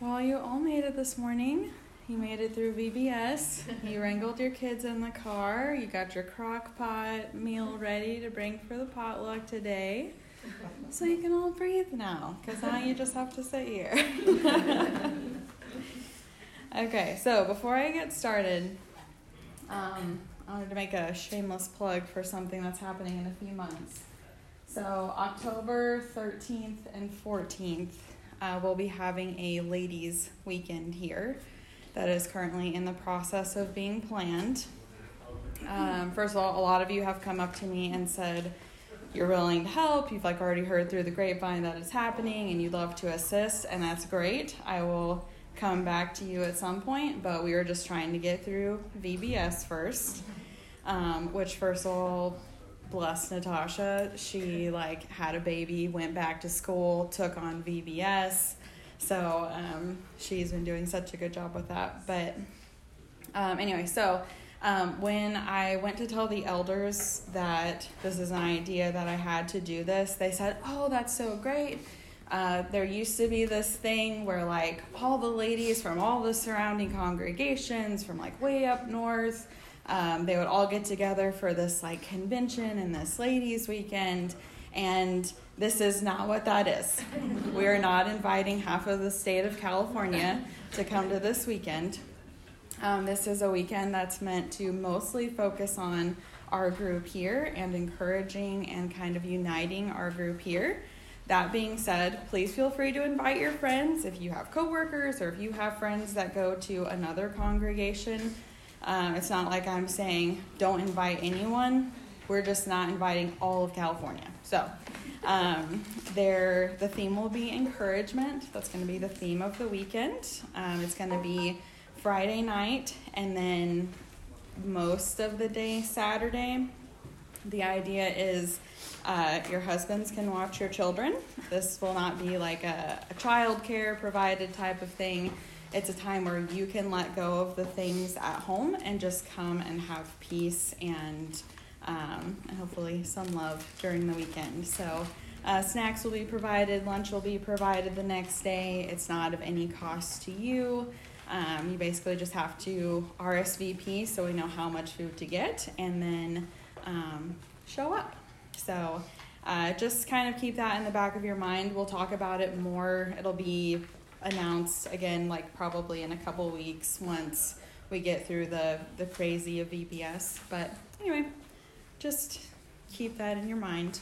Well, you all made it this morning. You made it through VBS. You wrangled your kids in the car. You got your crock pot meal ready to bring for the potluck today. So you can all breathe now, because now you just have to sit here. Okay, so before I get started, I wanted to make a shameless plug for something that's happening in a few months. So October 13th and 14th, we'll be having a ladies' weekend here that is currently in the process of being planned. First of all, a lot of you have come up to me and said you're willing to help. You've already heard through the grapevine that it's happening and you'd love to assist, and that's great. I will come back to you at some point, but we were just trying to get through VBS first, which first of all, bless Natasha. She had a baby, went back to school, took on VBS. So she's been doing such a good job with that. But anyway, so when I went to tell the elders that this is an idea that I had to do this, they said, "Oh, that's so great. There used to be this thing where all the ladies from all the surrounding congregations from way up north, they would all get together for this convention and this ladies weekend, and this is not what that is. We are not inviting half of the state of California to come to this weekend. This is a weekend that's meant to mostly focus on our group here and encouraging and kind of uniting our group here. That being said, please feel free to invite your friends if you have coworkers or if you have friends that go to another congregation. It's not like I'm saying don't invite anyone. We're just not inviting all of California. So the theme will be encouragement. That's going to be the theme of the weekend. It's going to be Friday night and then most of the day Saturday. The idea is your husbands can watch your children. This will not be a child care provided type of thing. It's a time where you can let go of the things at home and just come and have peace and hopefully some love during the weekend. So snacks will be provided, lunch will be provided the next day. It's not of any cost to you. You basically just have to RSVP so we know how much food to get and then show up. So just kind of keep that in the back of your mind. We'll talk about it more. It'll be announced again probably in a couple weeks once we get through the crazy of VBS. But anyway, just keep that in your mind.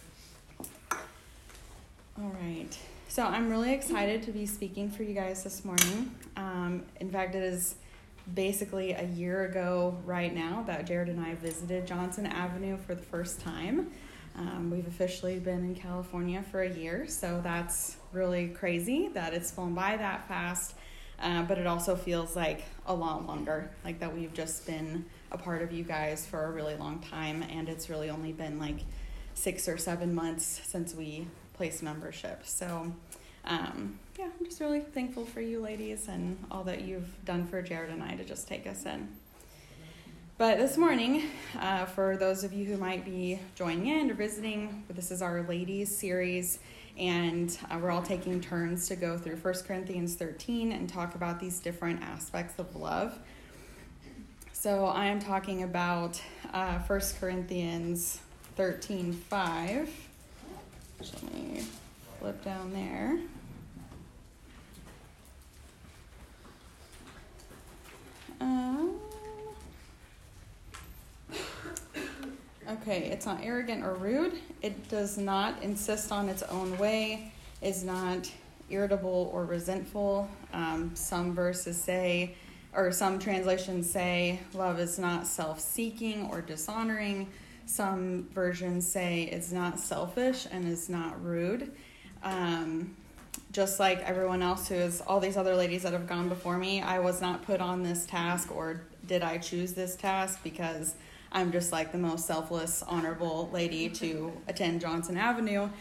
All right. So I'm really excited to be speaking for you guys this morning. In fact, it is basically a year ago right now that Jared and I visited Johnson Avenue for the first time. We've officially been in California for a year, so that's really crazy that it's flown by that fast, but it also feels like a lot longer, that we've just been a part of you guys for a really long time, and it's really only been 6 or 7 months since we placed membership. So I'm just really thankful for you ladies and all that you've done for Jared and I to just take us in. But this morning, for those of you who might be joining in or visiting, this is our ladies series, and we're all taking turns to go through 1 Corinthians 13 and talk about these different aspects of love. So I am talking about 1 Corinthians 13:5. Let me flip down there. Okay, it's not arrogant or rude. It does not insist on its own way, is not irritable or resentful. Some verses say, or some translations say, love is not self-seeking or dishonoring. Some versions say it's not selfish and is not rude. Just like everyone else who is, all these other ladies that have gone before me, I was not put on this task, or did I choose this task because I'm just the most selfless, honorable lady to attend Johnson Avenue.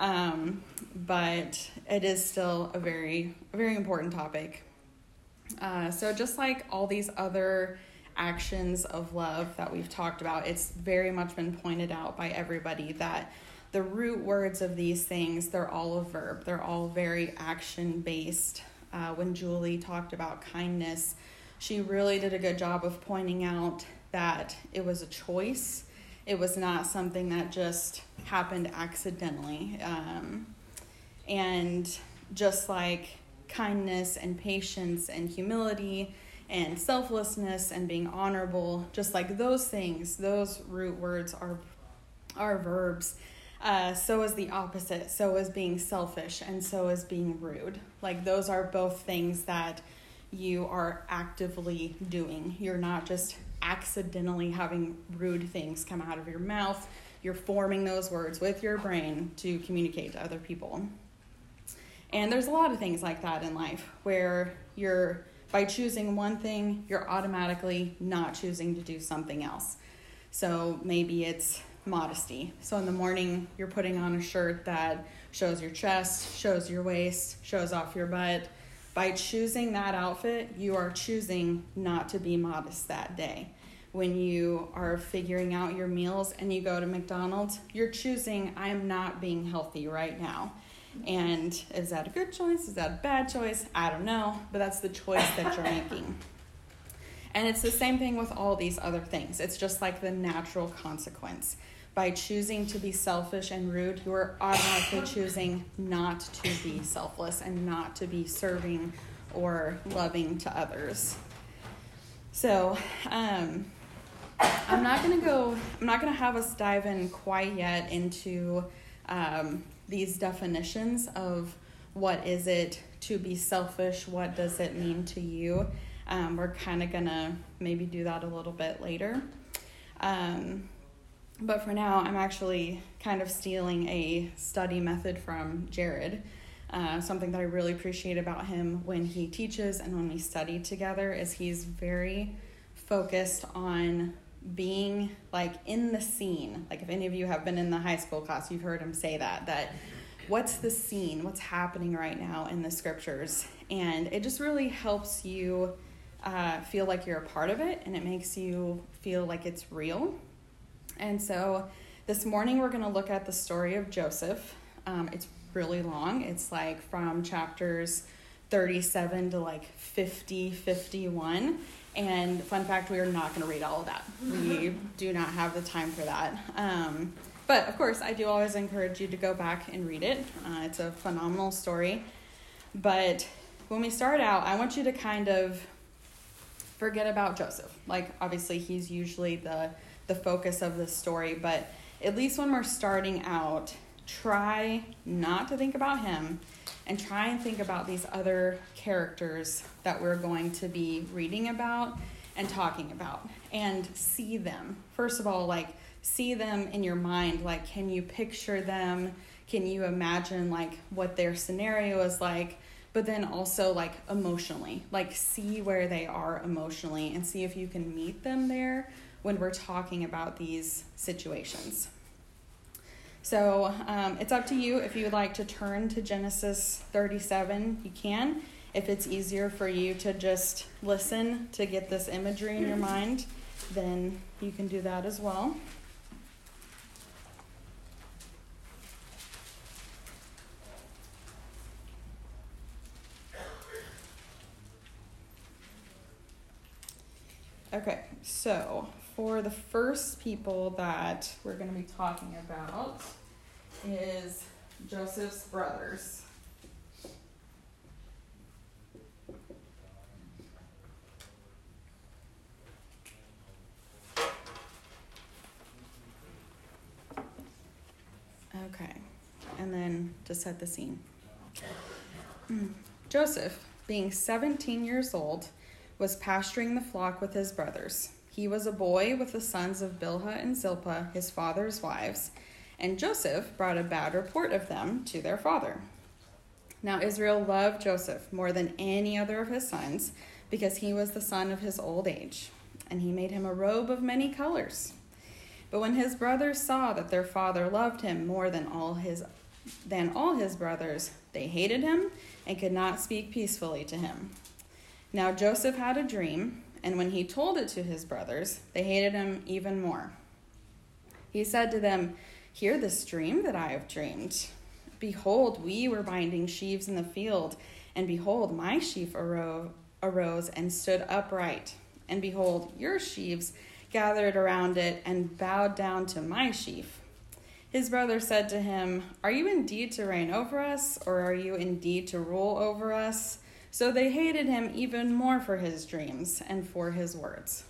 But it is still a very important topic. So just like all these other actions of love that we've talked about, it's very much been pointed out by everybody that the root words of these things, they're all a verb. They're all very action-based when Julie talked about kindness, she really did a good job of pointing out that it was a choice. It was not something that just happened accidentally. And just like kindness and patience and humility and selflessness and being honorable, just like those things, those root words are verbs. So is the opposite. So is being selfish, and so is being rude. Like those are both things that you are actively doing. You're not just accidentally having rude things come out of your mouth. You're forming those words with your brain to communicate to other people. And there's a lot of things like that in life where by choosing one thing, you're automatically not choosing to do something else. So maybe it's modesty. So in the morning, you're putting on a shirt that shows your chest, shows your waist, shows off your butt. By choosing that outfit, you are choosing not to be modest that day. When you are figuring out your meals and you go to McDonald's, you're choosing, I'm not being healthy right now. And is that a good choice? Is that a bad choice? I don't know, but that's the choice that you're making. And it's the same thing with all these other things. It's just like the natural consequence. By choosing to be selfish and rude, you are automatically choosing not to be selfless and not to be serving or loving to others. So, I'm not going to have us dive in quite yet into these definitions of what is it to be selfish, what does it mean to you. We're kind of going to maybe do that a little bit later. But for now, I'm actually kind of stealing a study method from Jared. Something that I really appreciate about him when he teaches and when we study together is he's very focused on being like in the scene. Like if any of you have been in the high school class, you've heard him say that what's the scene, what's happening right now in the scriptures. And it just really helps you feel like you're a part of it, and it makes you feel like it's real. And so this morning we're going to look at the story of Joseph. It's really long. It's like from chapters 37 to like 51. And fun fact, we are not going to read all of that. We do not have the time for that. But of course, I do always encourage you to go back and read it. It's a phenomenal story. But when we start out, I want you to kind of forget about Joseph. Like obviously he's usually the focus of the story, but at least when we're starting out, try not to think about him and try and think about these other characters that we're going to be reading about and talking about, and see them. First of all, like see them in your mind. Like, can you picture them? Can you imagine like what their scenario is like? But then also like emotionally, like see where they are emotionally and see if you can meet them there when we're talking about these situations. So it's up to you. If you would like to turn to Genesis 37, you can. If it's easier for you to just listen to get this imagery in your mind, then you can do that as well. Okay, so for the first people that we're going to be talking about is Joseph's brothers. Okay, and then to set the scene. Joseph, being 17 years old, was pasturing the flock with his brothers. He was a boy with the sons of Bilhah and Zilpah, his father's wives, and Joseph brought a bad report of them to their father. Now Israel loved Joseph more than any other of his sons, because he was the son of his old age, and he made him a robe of many colors. But when his brothers saw that their father loved him more than all his brothers, they hated him and could not speak peacefully to him. Now Joseph had a dream, and when he told it to his brothers, they hated him even more. He said to them, "Hear this dream that I have dreamed. Behold, we were binding sheaves in the field, and behold, my sheaf arose and stood upright. And behold, your sheaves gathered around it and bowed down to my sheaf. His brother said to him, Are you indeed to reign over us, or are you indeed to rule over us? So they hated him even more for his dreams and for his words.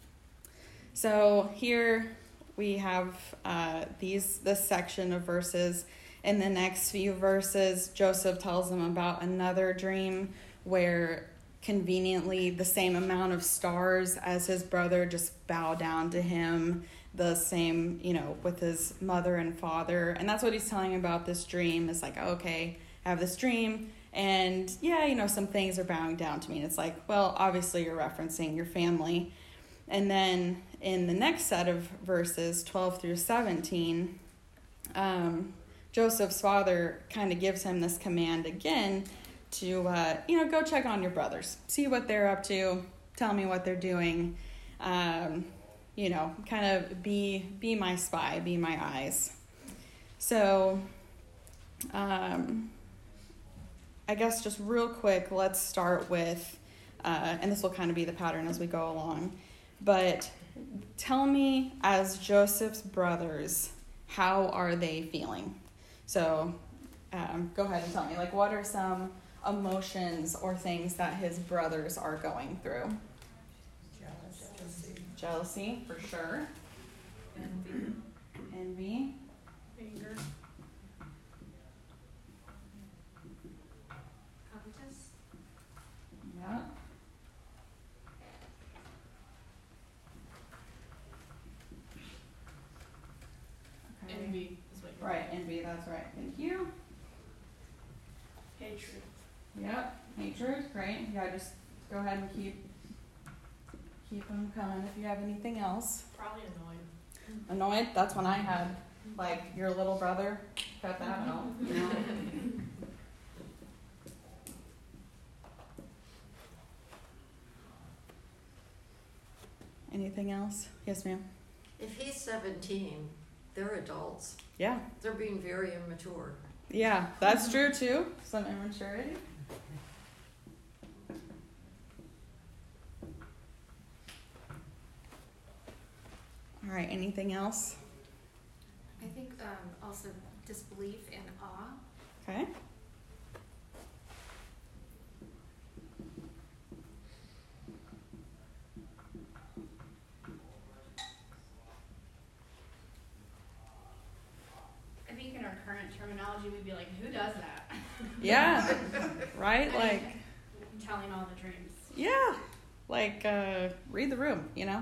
So here we have this section of verses. In the next few verses, Joseph tells them about another dream where conveniently the same amount of stars as his brother just bow down to him, the same, with his mother and father. And that's what he's telling about this dream. It's like, okay, I have this dream, and some things are bowing down to me. And it's like, well, obviously you're referencing your family. And then in the next set of verses, 12 through 17, Joseph's father kind of gives him this command again to, go check on your brothers, see what they're up to, tell me what they're doing, kind of be my spy, be my eyes. So, I guess just real quick, let's start with, and this will kind of be the pattern as we go along, but tell me, as Joseph's brothers, how are they feeling? So go ahead and tell me, what are some emotions or things that his brothers are going through? Jealousy, for sure. Envy. Anger. Covetous. Yeah. Okay. Envy is what you're Right, envy, that's right. Thank you. Hatred. Yep, hatred, great. Yeah, just go ahead and keep them coming if you have anything else. Probably annoyed. Annoyed, that's when I had, your little brother. Got that out. Anything else? Yes, ma'am. If he's 17, they're adults. Yeah. They're being very immature. Yeah, that's true too. Some immaturity. All right, anything else? I think also disbelief and awe. Okay. I think in our current terminology, we'd be like, who does that? Yeah, right? Telling all the dreams. Yeah, read the room, Yeah.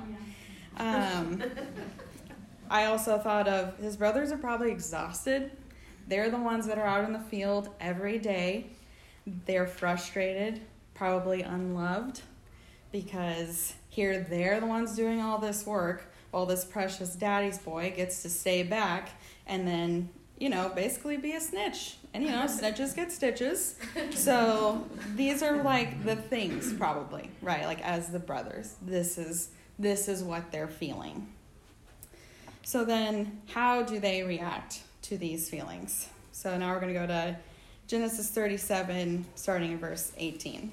I also thought of his brothers are probably exhausted. They're the ones that are out in the field every day. They're frustrated, probably unloved, because here they're the ones doing all this work while this precious daddy's boy gets to stay back and then, basically be a snitch. And, snitches get stitches. So these are the things probably, right? As the brothers, this is what they're feeling. So then how do they react to these feelings? So now we're going to go to Genesis 37, starting in verse 18.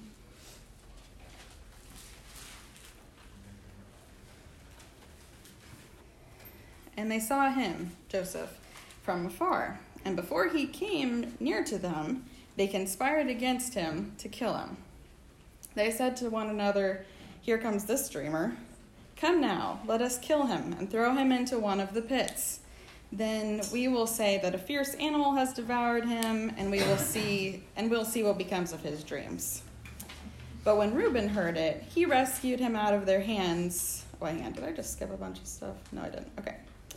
And they saw him, Joseph, from afar. And before he came near to them, they conspired against him to kill him. They said to one another, Here comes this dreamer. Come now, let us kill him and throw him into one of the pits. Then we will say that a fierce animal has devoured him, and we'll see what becomes of his dreams. But when Reuben heard it, he rescued him out of their hands. Oh, hang on, did I just skip a bunch of stuff? No, I didn't. Okay.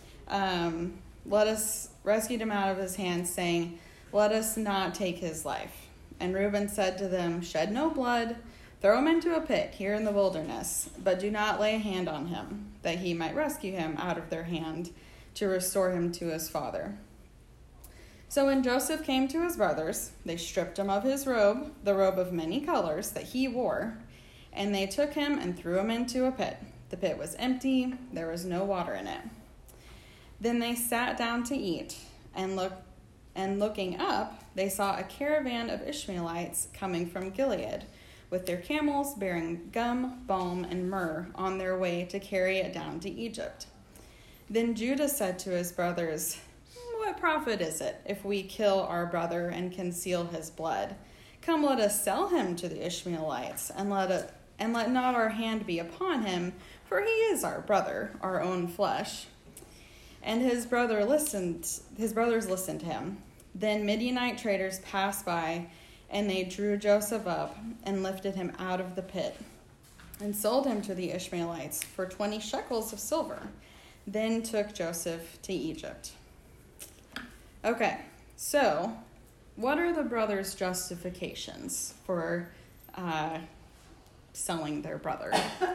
Rescued him out of his hands, saying, Let us not take his life. And Reuben said to them, Shed no blood, throw him into a pit here in the wilderness, but do not lay a hand on him, that he might rescue him out of their hand, to restore him to his father. So when Joseph came to his brothers, they stripped him of his robe, the robe of many colors that he wore, and they took him and threw him into a pit. The pit was empty, there was no water in it. Then they sat down to eat, and look, And looking up, they saw a caravan of Ishmaelites coming from Gilead, with their camels bearing gum, balm, and myrrh on their way to carry it down to Egypt. Then Judah said to his brothers, "What profit is it if we kill our brother and conceal his blood? Come, let us sell him to the Ishmaelites, and let not our hand be upon him, for he is our brother, our own flesh." And his brothers listened to him. Then Midianite traders passed by, and they drew Joseph up and lifted him out of the pit and sold him to the Ishmaelites for 20 shekels of silver, then took Joseph to Egypt. Okay, so what are the brothers' justifications for selling their brother?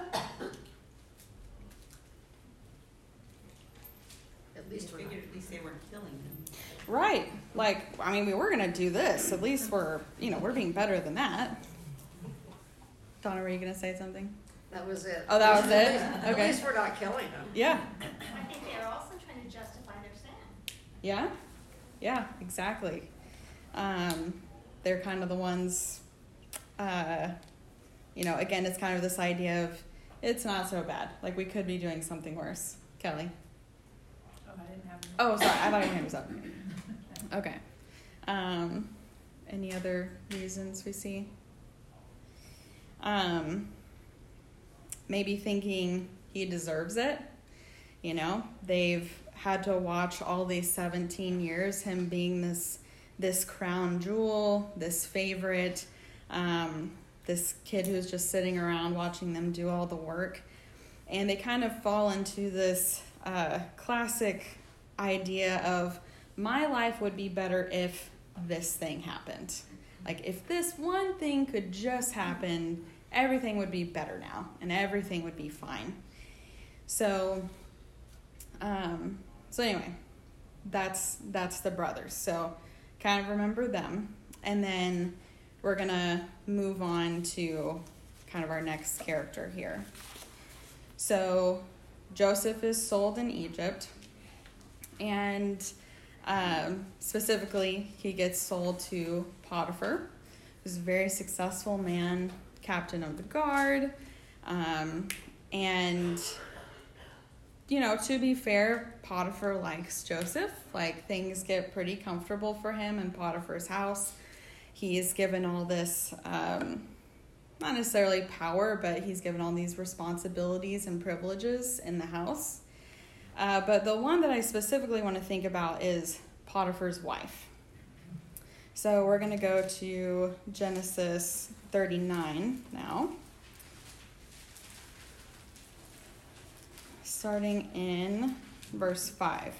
At least we're not. Figured at least they weren't killing him. Right. Like, I mean, we were going to do this. At least we're being better than that. Donna, were you going to say something? That was it. Oh, that was it? At Okay. least we're not killing them. Yeah. I think they are also trying to justify their sin. Yeah. Yeah, exactly. They're kind of the ones, again, it's kind of this idea of it's not so bad. Like, we could be doing something worse. Kelly? Oh, I didn't have any. Oh, sorry. I thought your hand was up. Okay. Any other reasons we see? Maybe thinking he deserves it. They've had to watch all these 17 years, him being this crown jewel, this favorite, this kid who's just sitting around watching them do all the work. And they kind of fall into this classic idea of, my life would be better if this thing happened. Like, if this one thing could just happen, everything would be better now, and everything would be fine. So anyway, that's the brothers. So kind of remember them. And then we're going to move on to kind of our next character here. So Joseph is sold in Egypt, and specifically he gets sold to Potiphar, who's a very successful man, captain of the guard. And to be fair, Potiphar likes Joseph. Like, things get pretty comfortable for him in Potiphar's house. He's given all this, not necessarily power, but he's given all these responsibilities and privileges in the house. But the one that I specifically want to think about is Potiphar's wife. So we're going to go to Genesis 39 now. Starting in verse 5.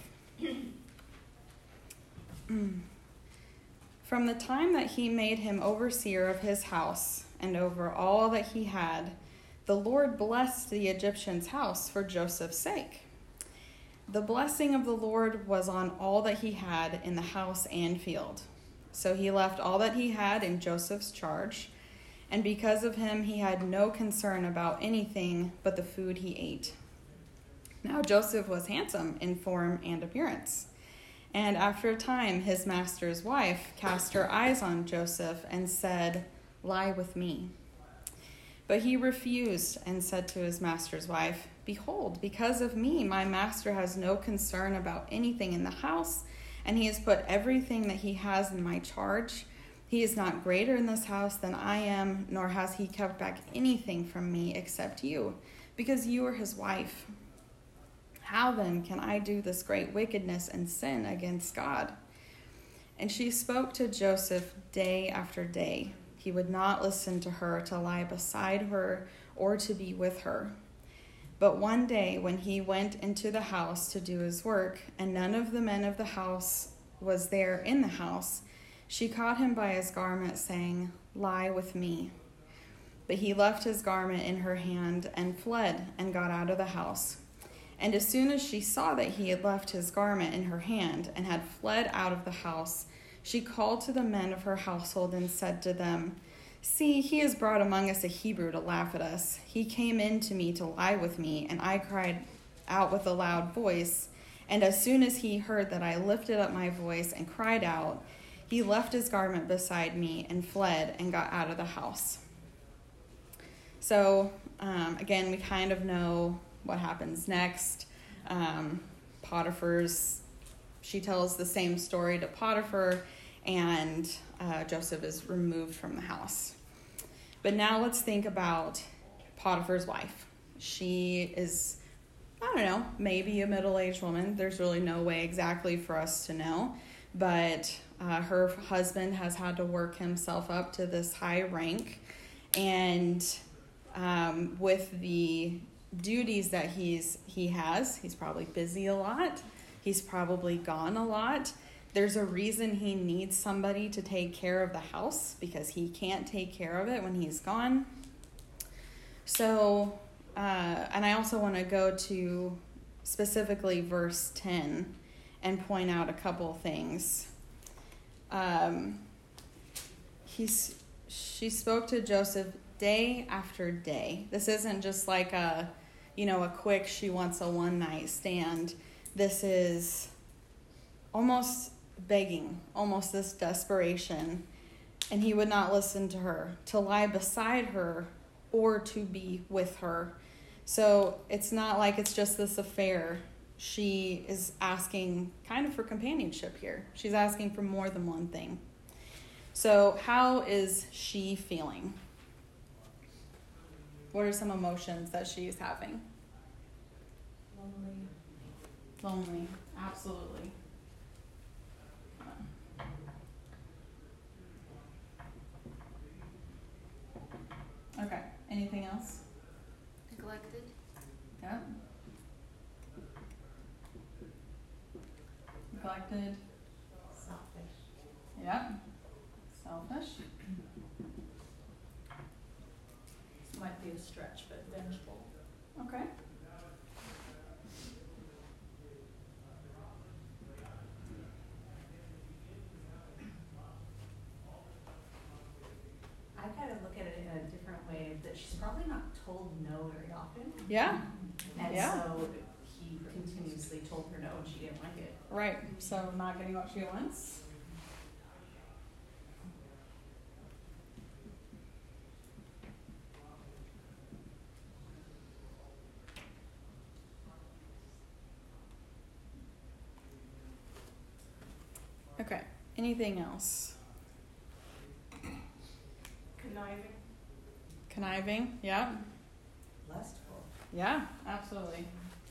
From the time that he made him overseer of his house and over all that he had, the Lord blessed the Egyptian's house for Joseph's sake. The blessing of the Lord was on all that he had in the house and field. So he left all that he had in Joseph's charge, and because of him he had no concern about anything but the food he ate. Now Joseph was handsome in form and appearance. And after a time, his master's wife cast her eyes on Joseph and said, "Lie with me." But he refused and said to his master's wife, "Behold, because of me, my master has no concern about anything in the house, and he has put everything that he has in my charge. He is not greater in this house than I am, nor has he kept back anything from me except you, because you are his wife. How then can I do this great wickedness and sin against God?" And she spoke to Joseph day after day. He would not listen to her to lie beside her or to be with her. But one day when he went into the house to do his work, and none of the men of the house was there in the house, she caught him by his garment, saying, "Lie with me." But he left his garment in her hand and fled and got out of the house. And as soon as she saw that he had left his garment in her hand and had fled out of the house, she called to the men of her household and said to them, "See, he has brought among us a Hebrew to laugh at us. He came in to me to lie with me, and I cried out with a loud voice, And as soon as he heard that I lifted up my voice and cried out, he left his garment beside me and fled and got out of the house. So, again, we kind of know what happens next. She tells the same story to Potiphar, and Joseph is removed from the house. But now let's think about Potiphar's wife. She is, I don't know, maybe a middle-aged woman. There's really no way exactly for us to know. But her husband has had to work himself up to this high rank. And with the duties that he has, he's probably busy a lot. He's probably gone a lot. There's a reason he needs somebody to take care of the house, because he can't take care of it when he's gone. So, and I also want to go to specifically verse 10 and point out a couple things. She spoke to Joseph day after day. This isn't just like a quick, she wants a one-night stand. This is almost begging, almost this desperation. And he would not listen to her, to lie beside her or to be with her. So it's not like it's just this affair. She is asking kind of for companionship here. She's asking for more than one thing. So how is she feeling? What are some emotions that she's having? Lonely, absolutely. Okay, anything else? Neglected. Yeah. Neglected. Selfish. Yeah. Selfish. This might be a stretch, but vengeful. Okay. I kind of look at it in a different way, that she's probably not told no very often. Yeah. And Yeah. so he continuously told her no and she didn't like it. Right. So not getting what she wants. Okay. Anything else? Conniving. Yeah. Lustful. Yeah, absolutely.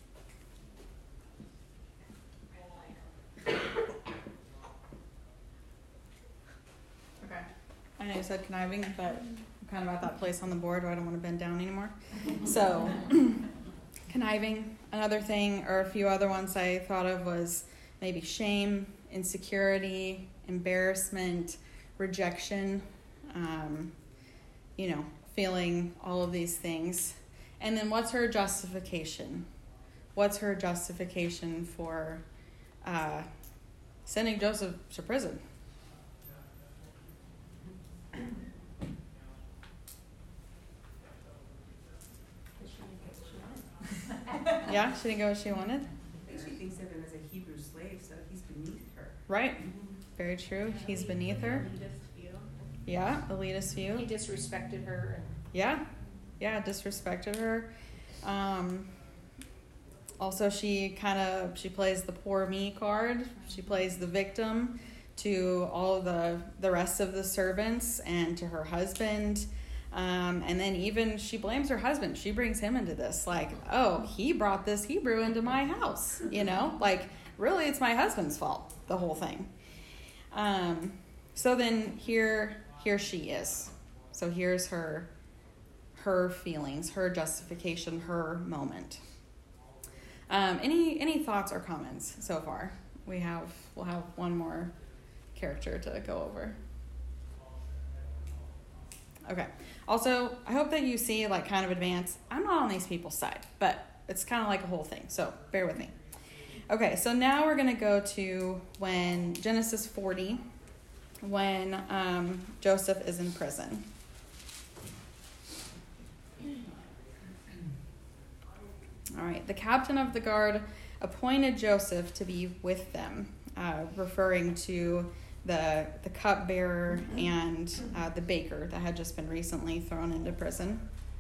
Okay. I know you said conniving, but I'm kind of at that place on the board where I don't want to bend down anymore. So, conniving. Another thing, or a few other ones I thought of, was maybe shame, insecurity, embarrassment, rejection, feeling all of these things. And then what's her justification? What's her justification for sending Joseph to prison? Yeah, she didn't get what she wanted. I think she thinks of him as a Hebrew slave, so he's beneath her. Right. Very true. He's beneath her. Elitist view. Yeah, elitist view. He disrespected her. Yeah, disrespected her. Also, she plays the poor me card. She plays the victim to all of the rest of the servants and to her husband. And then even she blames her husband. She brings him into this, like, oh, he brought this Hebrew into my house, like, really it's my husband's fault, the whole thing. So then here she is. So here's her feelings, her justification, her moment. Any thoughts or comments so far? We'll have one more character to go over. Okay. Also, I hope that you see, like, kind of advance. I'm not on these people's side, but it's kind of like a whole thing, so bear with me. Okay, so now we're going to go to when Genesis 40, when Joseph is in prison. All right, the captain of the guard appointed Joseph to be with them, referring to the cupbearer and the baker that had just been recently thrown into prison.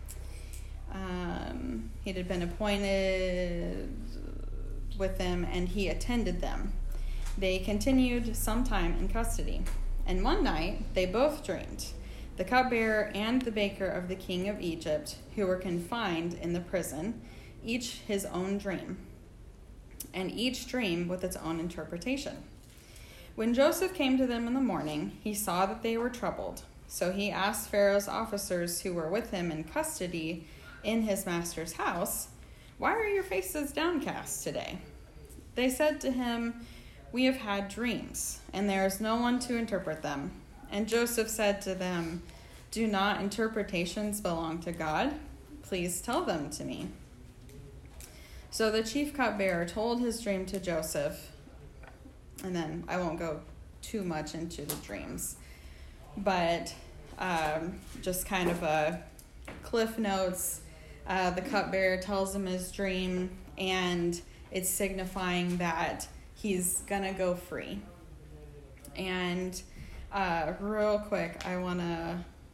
He had been appointed with them, and he attended them. They continued some time in custody, and one night they both dreamed, the cupbearer and the baker of the king of Egypt, who were confined in the prison, each his own dream, and each dream with its own interpretation. When Joseph came to them in the morning, he saw that they were troubled. So he asked Pharaoh's officers who were with him in custody in his master's house, "Why are your faces downcast today?" They said to him, "We have had dreams, and there is no one to interpret them." And Joseph said to them, "Do not interpretations belong to God? Please tell them to me." So the chief cupbearer told his dream to Joseph, and then I won't go too much into the dreams, but just kind of a cliff notes. The cupbearer tells him his dream, and it's signifying that he's gonna go free. And real quick, I want to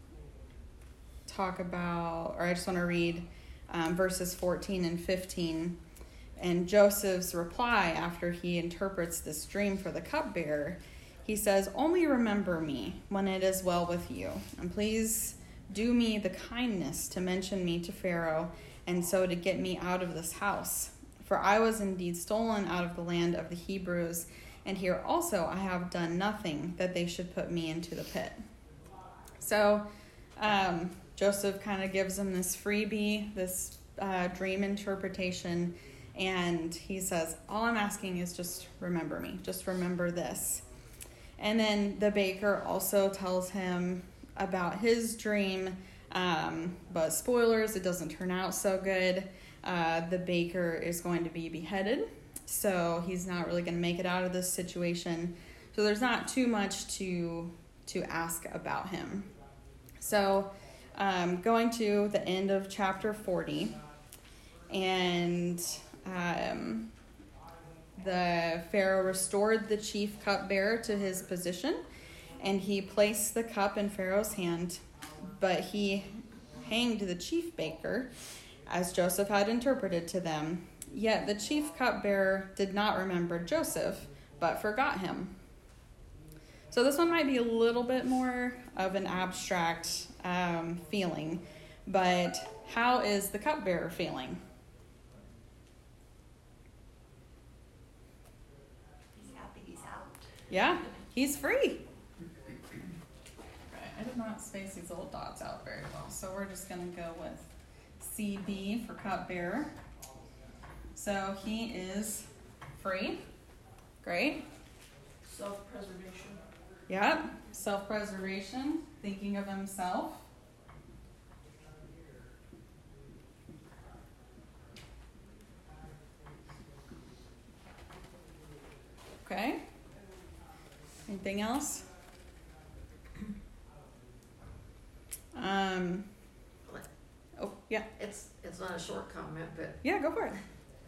talk about, or I just want to read verses 14 and 15. And Joseph's reply after he interprets this dream for the cupbearer, he says, "Only remember me when it is well with you, and please do me the kindness to mention me to Pharaoh, and so to get me out of this house. For I was indeed stolen out of the land of the Hebrews, and here also I have done nothing that they should put me into the pit." So Joseph kind of gives him this freebie, this dream interpretation, and he says, "All I'm asking is just remember me. Just remember this." And then the baker also tells him about his dream, but spoilers, it doesn't turn out so good. The baker is going to be beheaded, so he's not really going to make it out of this situation. So there's not too much to ask about him. So going to the end of chapter 40, and the Pharaoh restored the chief cupbearer to his position, and he placed the cup in Pharaoh's hand, but he hanged the chief baker, as Joseph had interpreted to them. Yet the chief cupbearer did not remember Joseph, but forgot him. So this one might be a little bit more of an abstract feeling, but how is the cupbearer feeling? He's happy he's out. Yeah, he's free. I did not space these little dots out very well, so we're just going to go with CB for cupbearer. So he is free. Great. Self-preservation. Yep. Self-preservation, thinking of himself. Okay. Anything else? Oh, yeah. It's not a short comment, but Yeah, go for it.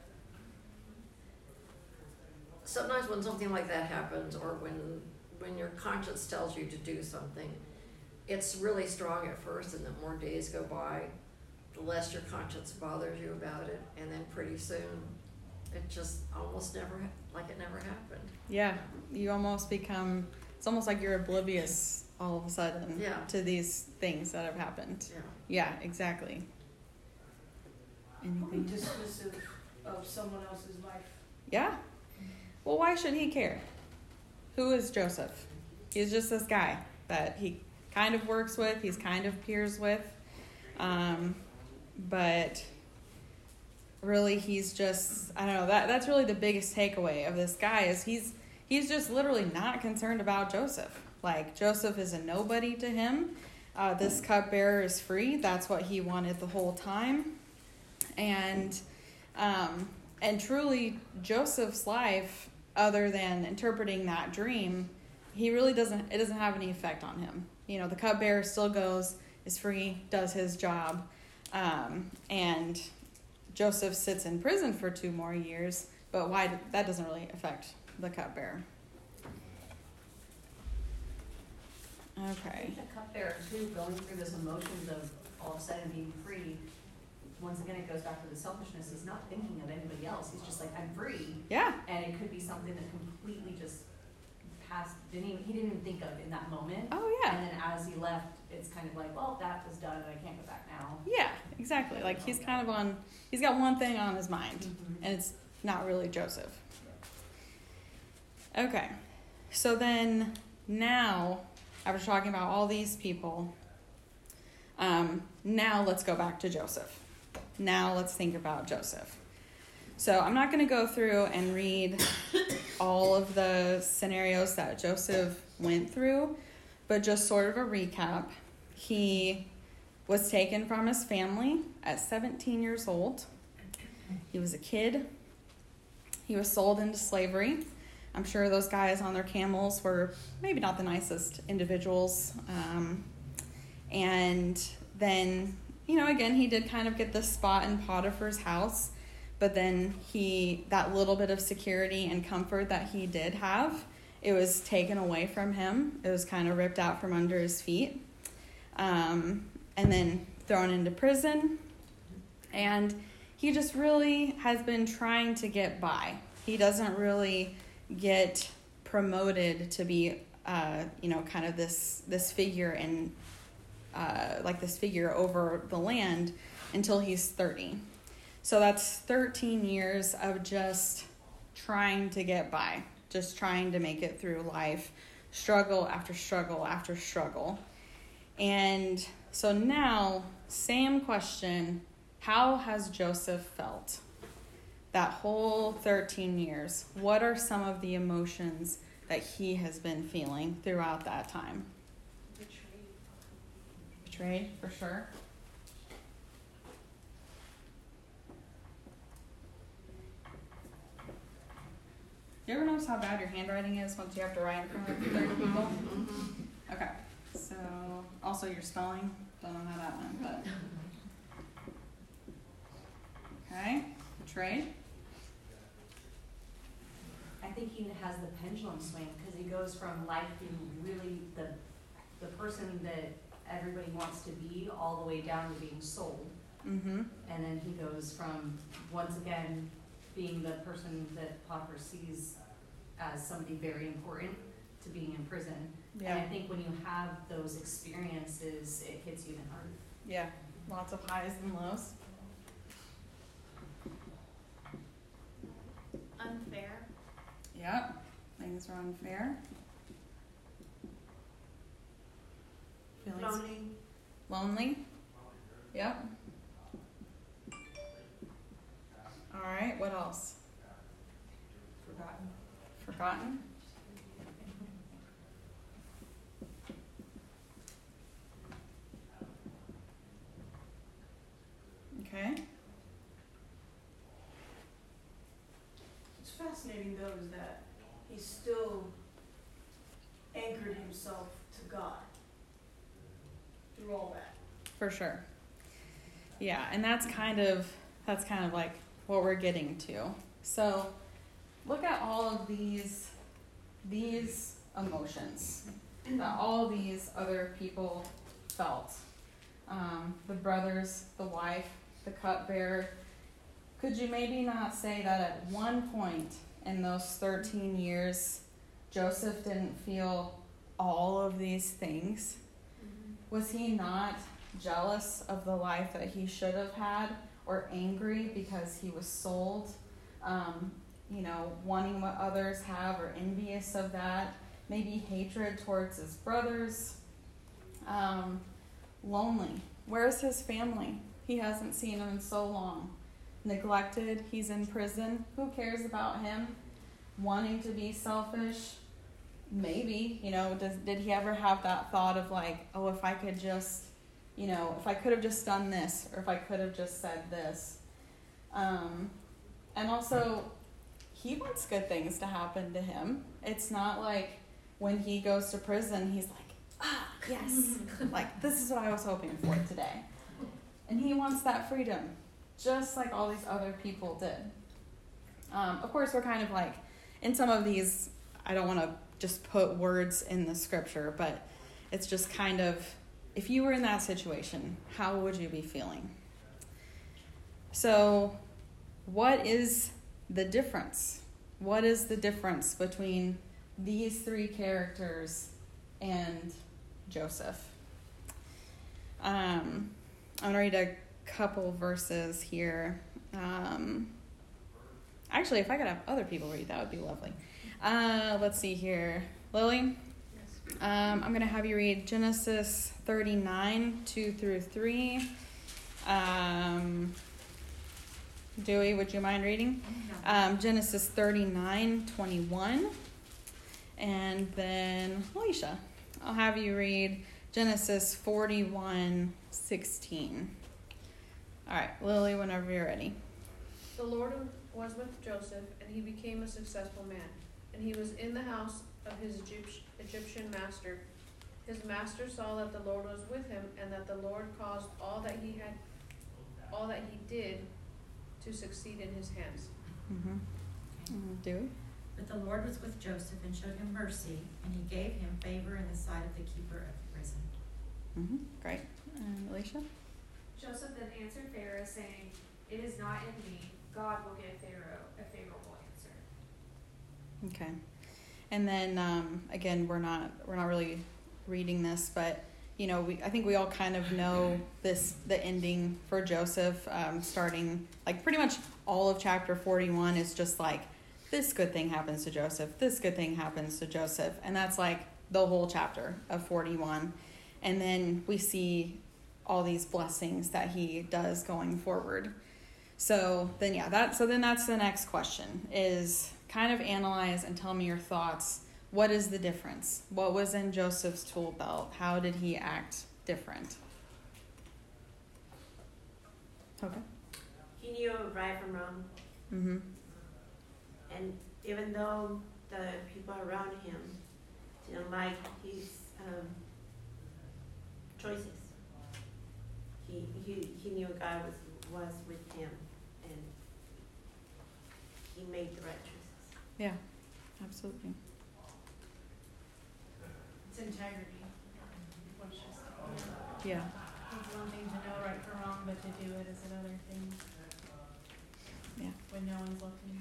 sometimes when something like that happens, or when your conscience tells you to do something, it's really strong at first, and the more days go by, the less your conscience bothers you about it, and then pretty soon it just almost never it never happened. Yeah, you almost become, it's almost like you're oblivious all of a sudden Yeah. to these things that have happened. Yeah. Yeah, exactly. Probably Anything? dismissive of someone else's life. Yeah. Well, why should he care? Who is Joseph? He's just this guy that he kind of works with, he's kind of peers with. But really he's just, I don't know, that's really the biggest takeaway of this guy is he's just literally not concerned about Joseph. Like, Joseph is a nobody to him. This cupbearer is free. That's what he wanted the whole time. And truly, Joseph's life, other than interpreting that dream, it doesn't have any effect on him. You know, the cupbearer still goes, is free, does his job. And Joseph sits in prison for 2 more years, But that doesn't really affect the cupbearer. I Okay. think the cupbearer too, going through those emotions of all of a sudden being free, once again, it goes back to the selfishness. He's not thinking of anybody else. He's just like, I'm free. Yeah. And it could be something that completely just passed, he didn't even think of in that moment. Oh, yeah. And then as he left, it's kind of like, well, that was done and I can't go back now. Yeah, exactly. Like he's got one thing on his mind, Mm-hmm. and it's not really Joseph. Okay. So then now, after talking about all these people, now let's go back to Joseph. Now let's think about Joseph. So I'm not going to go through and read all of the scenarios that Joseph went through, but just sort of a recap. He was taken from his family at 17 years old. He was a kid. He was sold into slavery. I'm sure those guys on their camels were maybe not the nicest individuals. And then, again, he did kind of get the spot in Potiphar's house, but then that little bit of security and comfort that he did have, it was taken away from him. It was kind of ripped out from under his feet. And then thrown into prison. And he just really has been trying to get by. He doesn't really get promoted to be, kind of this figure and this figure over the land until he's 30. So that's 13 years of just trying to get by, just trying to make it through life, struggle after struggle after struggle. And so now, same question, how has Joseph felt that whole 13 years? What are some of the emotions that he has been feeling throughout that time? Betrayed, for sure. Do you ever notice how bad your handwriting is once you have to write in front of 30 people? Okay, so also your spelling, don't know how that went, but. Okay, betrayed. I think he has the pendulum swing because he goes from life being really the person that everybody wants to be all the way down to being sold. Mm-hmm. And then he goes from, once again, being the person that Potiphar sees as somebody very important to being in prison. Yeah. And I think when you have those experiences, it hits you even harder. Yeah, lots of highs and lows. Unfair. Yep, things are unfair. Feelings lonely. Yep. All right, what else? Forgotten. Okay. What's fascinating though is that he still anchored himself to God through all that. For sure. Yeah, and that's kind of like what we're getting to. So look at all of these emotions that all these other people felt. The brothers, the wife, the cupbearer. Could you maybe not say that at one point in those 13 years, Joseph didn't feel all of these things? Was he not jealous of the life that he should have had, or angry because he was sold, wanting what others have, or envious of that? Maybe hatred towards his brothers. Lonely. Where's his family? He hasn't seen them in so long. Neglected. He's in prison. Who cares about him? Wanting to be selfish. Maybe, did he ever have that thought of like, oh, if I could just, if I could have just done this, or if I could have just said this. And also, he wants good things to happen to him. It's not like when he goes to prison, he's like, yes, like this is what I was hoping for today. And he wants that freedom, just like all these other people did. Of course, we're kind of like, in some of these, I don't want to just put words in the scripture, but it's just kind of, if you were in that situation, how would you be feeling? So, what is the difference? What is the difference between these three characters and Joseph? I'm going to read a couple verses here. Actually, if I could have other people read, that would be lovely. Let's see here. Lily? Yes. I'm going to have you read Genesis 39, 2 through 3. Dewey, would you mind reading? Genesis 39, 21. And then Alicia, I'll have you read Genesis 41, 16. All right, Lily, whenever you're ready. The Lord was with Joseph, and he became a successful man, and he was in the house of his Egyptian master. His master saw that the Lord was with him, and that the Lord caused all that he did to succeed in his hands. Dewey? But the Lord was with Joseph and showed him mercy, and he gave him favor in the sight of the keeper of the prison. Great. And Alicia? Joseph then answered Pharaoh, saying, "It is not in me. God will give Pharaoh a favorable answer." Okay. And then again, we're not really reading this, but I think we all kind of know the ending for Joseph, starting like pretty much all of chapter 41 is just like this good thing happens to Joseph, this good thing happens to Joseph, and that's like the whole chapter of 41. And then we see all these blessings that he does going forward. So then that's the next question, is kind of analyze and tell me your thoughts. What is the difference? What was in Joseph's tool belt? How did he act different? Okay. He knew right from wrong. And even though the people around him didn't like his choices, he knew God was with him, and he made the right choices. Yeah, absolutely. It's integrity. Which is, Yeah. it's one thing to know right from wrong, but to do it is another thing. Yeah. When no one's looking.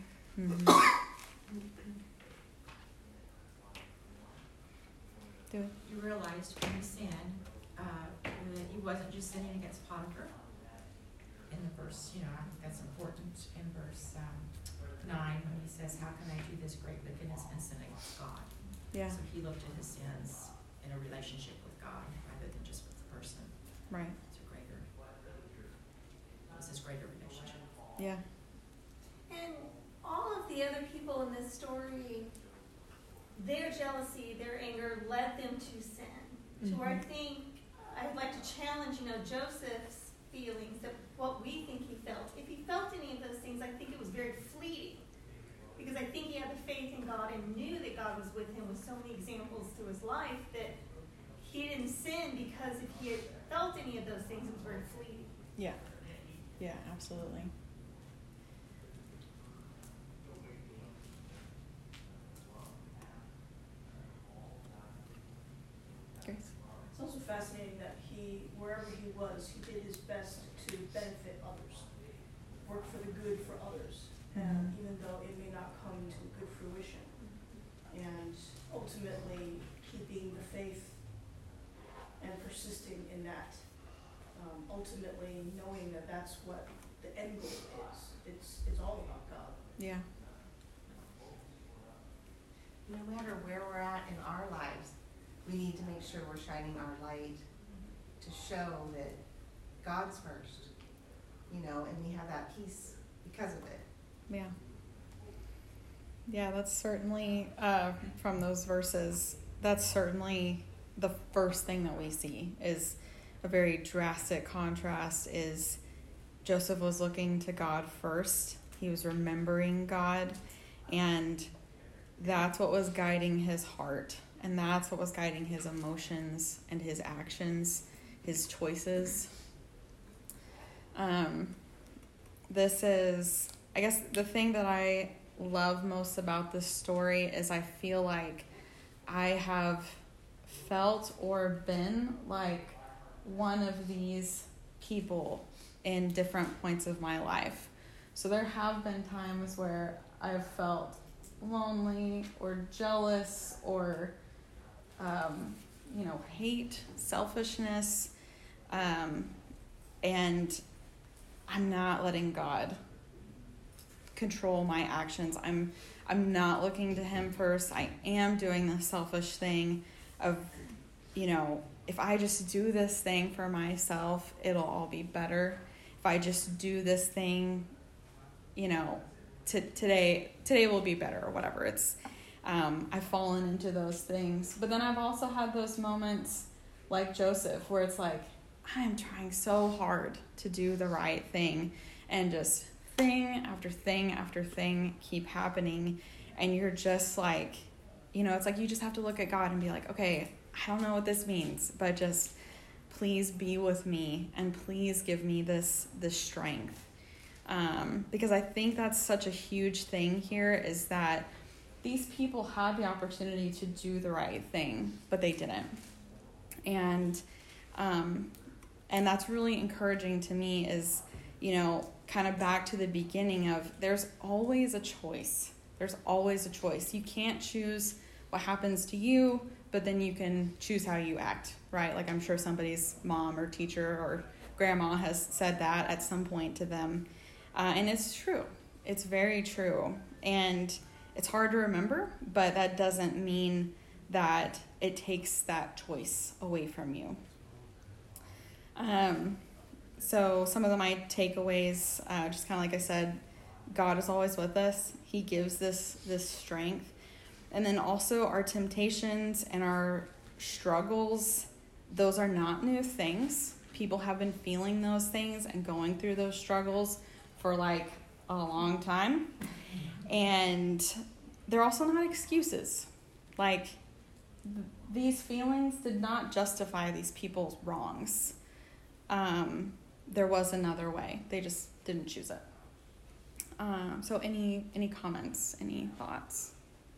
Do it. He realized when he sinned that he wasn't just sinning against Potiphar. In the verse, I think that's important in verse 9 when he says, "How can I do this great wickedness and sin against God?" Yeah. So he looked at his sins in a relationship with God rather than just with the person. Right. It was his greater relationship. Yeah. And all of the other people in this story, their jealousy, their anger led them to sin. To where I think I'd like to challenge, Joseph's feelings of what we think he felt. If he felt any of those things, I think it was very fleeting. Because I think he had the faith in God and knew that God was with him with so many examples through his life that he didn't sin, because if he had felt any of those things, it was very fleeting. Yeah. Yeah, absolutely. Grace? It's also fascinating that wherever he was, he did his best to benefit others, work for the good for others, and even though it may not come to good fruition. And ultimately, keeping the faith and persisting in that. Ultimately, knowing that that's what the end goal is. It's all about God. Yeah. No matter where we're at in our lives, we need to make sure we're shining our light to show that God's first, and we have that peace because of it. Yeah. Yeah, that's certainly, from those verses, that's certainly the first thing that we see is a very drastic contrast is Joseph was looking to God first. He was remembering God, and that's what was guiding his heart, and that's what was guiding his emotions and his actions, his choices. This is, I guess, the thing that I love most about this story is I feel like I have felt or been like one of these people in different points of my life. So there have been times where I've felt lonely or jealous or, hate, selfishness, and I'm not letting God control my actions. I'm not looking to him first. I am doing the selfish thing of, if I just do this thing for myself, it'll all be better. If I just do this thing, today will be better or whatever. It's, I've fallen into those things. But then I've also had those moments like Joseph where it's like, I am trying so hard to do the right thing, and just thing after thing after thing keep happening, and you're just like, it's like you just have to look at God and be like, okay, I don't know what this means, but just please be with me and please give me this strength. Because I think that's such a huge thing here, is that these people had the opportunity to do the right thing, but they didn't. And that's really encouraging to me is, kind of back to the beginning of there's always a choice. There's always a choice. You can't choose what happens to you, but then you can choose how you act, right? Like I'm sure somebody's mom or teacher or grandma has said that at some point to them. And it's true. It's very true. And it's hard to remember, but that doesn't mean that it takes that choice away from you. So some of my takeaways, just kind of like I said, God is always with us. He gives this strength. And then also our temptations and our struggles, those are not new things. People have been feeling those things and going through those struggles for like a long time. And they're also not excuses. Like these feelings did not justify these people's wrongs. There was another way. They just didn't choose it. So any comments, any thoughts?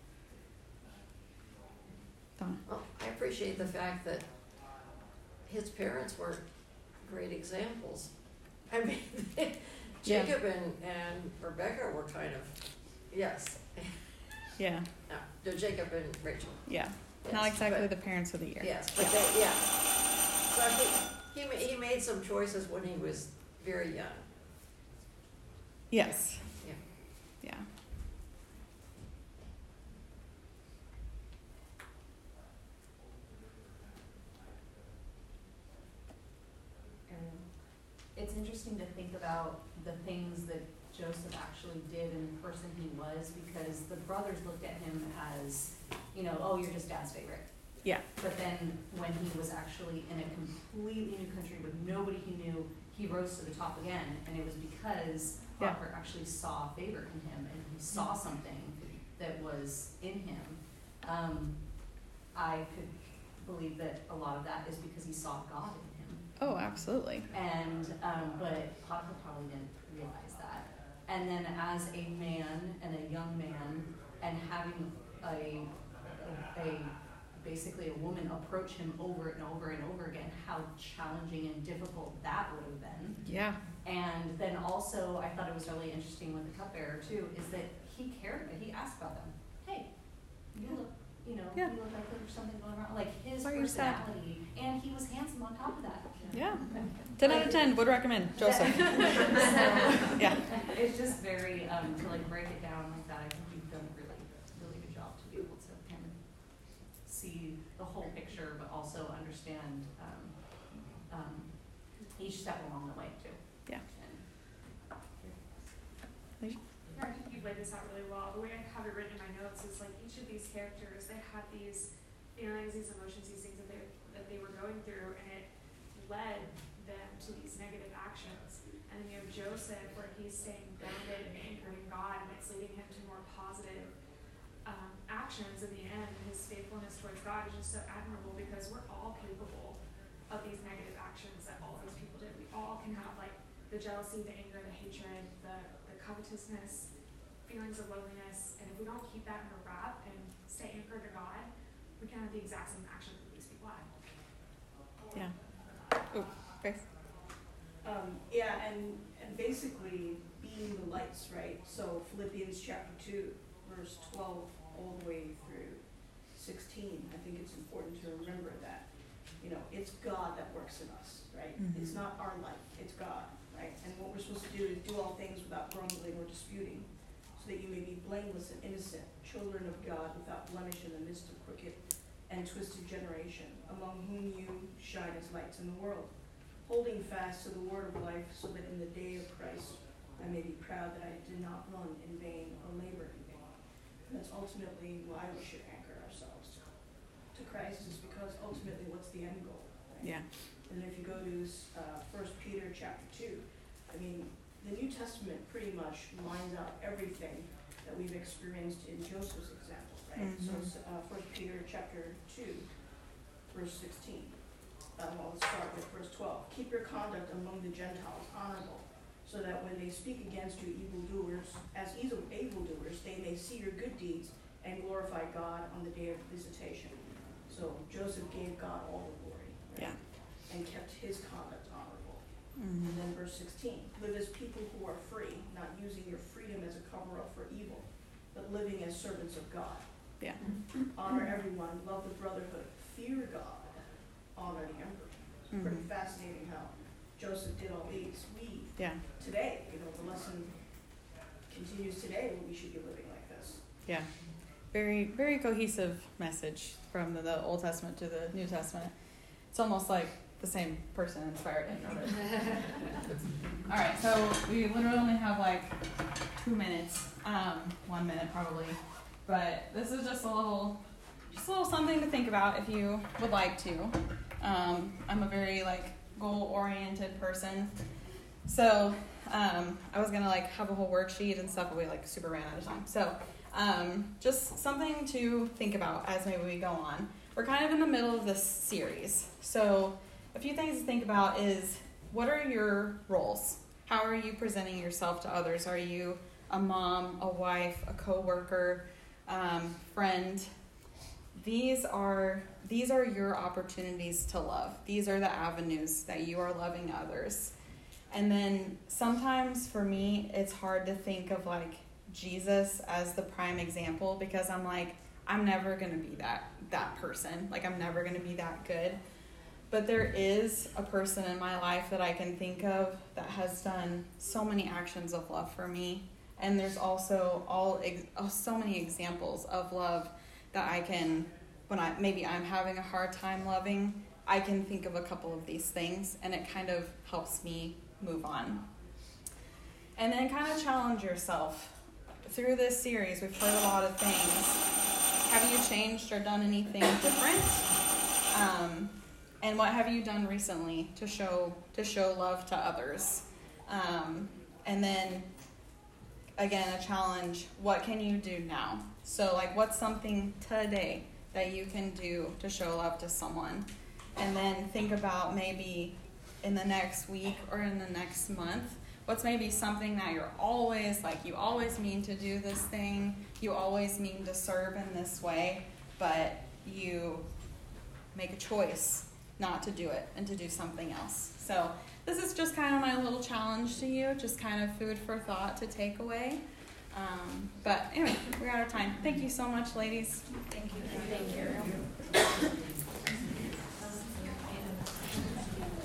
Donna? Well, I appreciate the fact that his parents weren't great examples. I mean, Jacob and Rebecca were kind of, yes. Yeah. No, Jacob and Rachel. Yeah. Yes, Not exactly the parents of the year. Yes, but so I think he made some choices when he was very young. Yes. Yeah. Yeah. It's interesting to think about the things that Joseph actually did and the person he was, because the brothers looked at him as, oh, you're just dad's favorite. Yeah. But then when he was actually in a completely new country with nobody he knew, he rose to the top again. And it was because Potiphar actually saw favor in him, and he saw something that was in him. I could believe that a lot of that is because he saw God in him. Oh, absolutely. And but Potiphar probably didn't realize that. And then as a man and a young man, and having a basically a woman approach him over and over and over again, how challenging and difficult that would have been. Yeah. And then also, I thought it was really interesting with the cupbearer too, is that he cared, but he asked about them. Hey, you look, you look like there's something going wrong. Like his personality, and he was handsome on top of that. Yeah. 10 out of 10 would recommend Joseph. Yeah. It's just very to like break it down like that. I think you've done a really, really good job to be able to kind of see the whole picture, but also understand each step along the way too. Yeah. Yeah, I think you've laid this out really well. The way I have it written in my notes is like each of these characters, they had these feelings, these emotions, these things that they were going through, and it led them to these negative actions. And then you have Joseph, where he's staying grounded and anchored in God, and it's leading him to more positive actions in the end. His faithfulness towards God is just so admirable, because we're all capable of these negative actions that all these people did. We all can have like the jealousy, the anger, the hatred, the covetousness, feelings of loneliness, and if we don't keep that in a wrap and stay anchored to God, we can have the exact same actions that these people had. Yeah. Oh, Grace. And basically being the lights, right? So Philippians chapter 2, verse 12 all the way through 16. I think it's important to remember that, it's God that works in us, right? Mm-hmm. It's not our life, it's God, right? And what we're supposed to do is do all things without grumbling or disputing, so that you may be blameless and innocent, children of God without blemish in the midst of crooked and twisted generation, among whom you shine as lights in the world, holding fast to the word of life, so that in the day of Christ I may be proud that I did not run in vain or labor in vain. And that's ultimately why we should anchor ourselves to Christ, is because ultimately what's the end goal, right? Yeah. And if you go to 1 Peter chapter 2, the New Testament pretty much lines out everything that we've experienced in Joseph's example, right? Mm-hmm. So it's 1 Peter chapter 2, verse 16. Let's start with verse 12. Keep your conduct among the Gentiles honorable, so that when they speak against you evildoers, they may see your good deeds and glorify God on the day of visitation. So Joseph gave God all the glory, right? Yeah. And kept his conduct honorable. Mm-hmm. And then verse 16, live as people who are free, not using your freedom as a cover-up for evil, but living as servants of God. Yeah. Honor everyone, love the brotherhood, fear God, honor the emperor. Mm-hmm. Pretty fascinating how Joseph did all these. We, today, the lesson continues today, we should be living like this. Yeah. Very, very cohesive message from the Old Testament to the New Testament. It's almost like the same person inspired it. All right, so we literally only have like 2 minutes, 1 minute probably, but this is just a little something to think about if you would like to. I'm a very goal-oriented person, so I was gonna have a whole worksheet and stuff, but we super ran out of time. So just something to think about as maybe we go on. We're kind of in the middle of this series, so a few things to think about is, what are your roles? How are you presenting yourself to others? Are you a mom, a wife, a coworker, friend? These are your opportunities to love. These are the avenues that you are loving others. And then sometimes for me, it's hard to think of Jesus as the prime example, because I'm never going to be that person. I'm never going to be that good. But there is a person in my life that I can think of that has done so many actions of love for me. And there's also so many examples of love that I can, when I'm having a hard time loving, I can think of a couple of these things, and it kind of helps me move on. And then kind of challenge yourself. Through this series, we've heard a lot of things. Have you changed or done anything different? And what have you done recently to show love to others? And then, again, a challenge, what can you do now? So, what's something today that you can do to show love to someone? And then think about maybe in the next week or in the next month, what's maybe something that you're always, you always mean to do this thing, you always mean to serve in this way, but you make a choice not to do it and to do something else. So this is just kind of my little challenge to you, just kind of food for thought to take away. But anyway, we're out of time. Thank you so much, ladies. Thank you. Thank you.